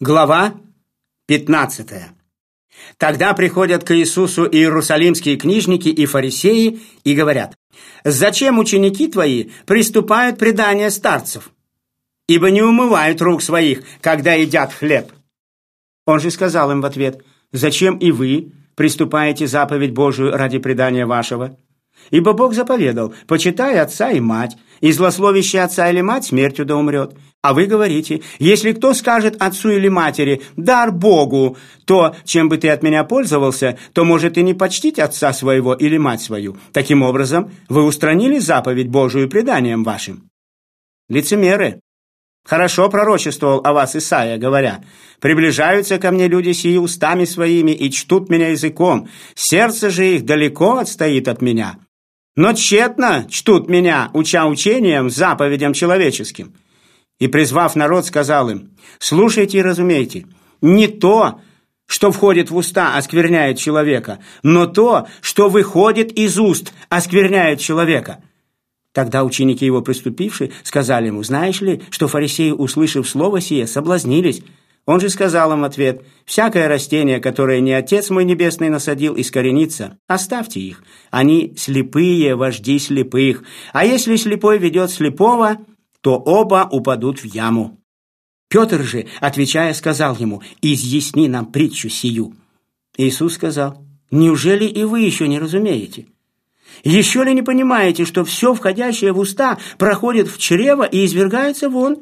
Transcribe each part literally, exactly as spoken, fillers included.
Глава пятнадцатая. Тогда приходят к Иисусу иерусалимские книжники и фарисеи и говорят: «Зачем ученики твои приступают предания старцев? Ибо не умывают рук своих, когда едят хлеб». Он же сказал им в ответ: «Зачем и вы приступаете заповедь Божию ради предания вашего? Ибо Бог заповедал: почитай отца и мать, и злословящий отца или мать смертью да умрет. А вы говорите: если кто скажет отцу или матери: дар Богу, то, чем бы ты от меня пользовался, то может и не почтить отца своего или мать свою. Таким образом, вы устранили заповедь Божию преданием вашим». Лицемеры! Хорошо пророчествовал о вас Исаия, говоря: «Приближаются ко мне люди сии устами своими и чтут меня языком, сердце же их далеко отстоит от меня. Но тщетно чтут меня, уча учением, заповедям человеческим». И, призвав народ, сказал им: «Слушайте и разумейте, не то, что входит в уста, оскверняет человека, но то, что выходит из уст, оскверняет человека». Тогда ученики его, приступившие, сказали ему: «Знаешь ли, что фарисеи, услышав слово сие, соблазнились?» Он же сказал им в ответ: «Всякое растение, которое не Отец мой Небесный насадил, искоренится. Оставьте их. Они слепые вожди слепых. А если слепой ведет слепого, то оба упадут в яму». Петр же, отвечая, сказал ему: «Изъясни нам притчу сию». Иисус сказал: «Неужели и вы еще не разумеете? Еще ли не понимаете, что все входящее в уста проходит в чрево и извергается вон?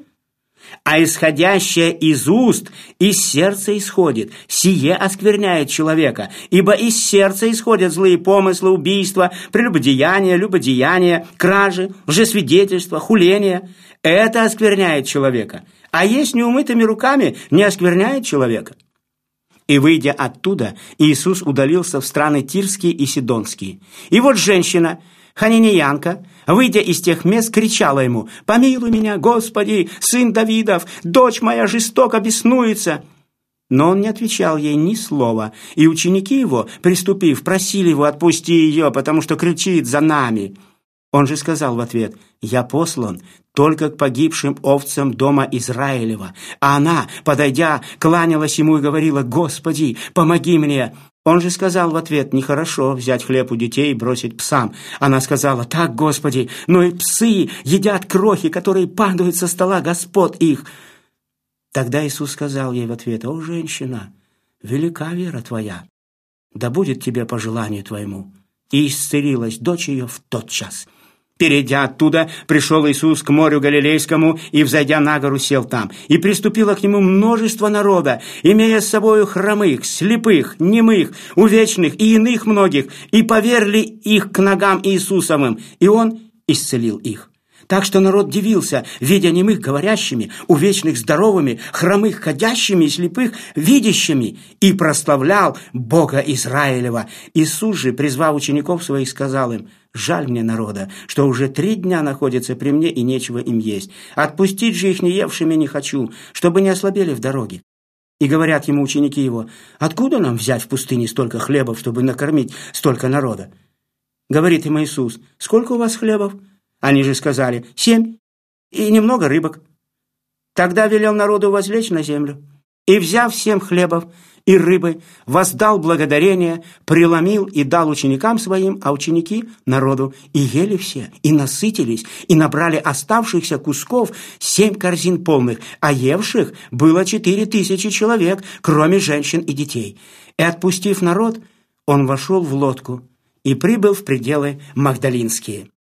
А исходящее из уст из сердца исходит, сие оскверняет человека, ибо из сердца исходят злые помыслы, убийства, прелюбодеяния, любодеяния, кражи, лжесвидетельства, хуления. Это оскверняет человека, а есть неумытыми руками не оскверняет человека». И, выйдя оттуда, Иисус удалился в страны Тирские и Сидонские. И вот женщина, хананеянка, выйдя из тех мест, кричала ему: «Помилуй меня, Господи, сын Давидов, дочь моя жестоко беснуется». Но он не отвечал ей ни слова, и ученики его, приступив, просили его: «Отпусти ее, потому что кричит за нами». Он же сказал в ответ: «Я послан только к погибшим овцам дома Израилева». А она, подойдя, кланялась ему и говорила: «Господи, помоги мне». Он же сказал в ответ: «Нехорошо взять хлеб у детей и бросить псам». Она сказала: «Так, Господи, но и псы едят крохи, которые падают со стола господ их». Тогда Иисус сказал ей в ответ: «О, женщина, велика вера твоя, да будет тебе по желанию твоему». И исцелилась дочь ее в тот час. Перейдя оттуда, пришел Иисус к морю Галилейскому и, взойдя на гору, сел там. И приступило к нему множество народа, имея с собою хромых, слепых, немых, увечных и иных многих, и поверли их к ногам Иисусовым, и Он исцелил их. Так что народ дивился, видя немых говорящими, увечных здоровыми, хромых ходящими и слепых видящими, и прославлял Бога Израилева. Иисус же, призвав учеников своих, сказал им: «Жаль мне народа, что уже три дня находятся при мне, и нечего им есть. Отпустить же их не евшими не хочу, чтобы не ослабели в дороге». И говорят ему ученики его: «Откуда нам взять в пустыне столько хлебов, чтобы накормить столько народа?» Говорит им Иисус: «Сколько у вас хлебов?» Они же сказали: «Семь, и немного рыбок». Тогда велел народу возлечь на землю, и, взяв семь хлебов и рыбы, воздал благодарение, преломил и дал ученикам своим, а ученики – народу. И ели все, и насытились, и набрали оставшихся кусков семь корзин полных, а евших было четыре тысячи человек, кроме женщин и детей. И, отпустив народ, он вошел в лодку и прибыл в пределы Магдалинские.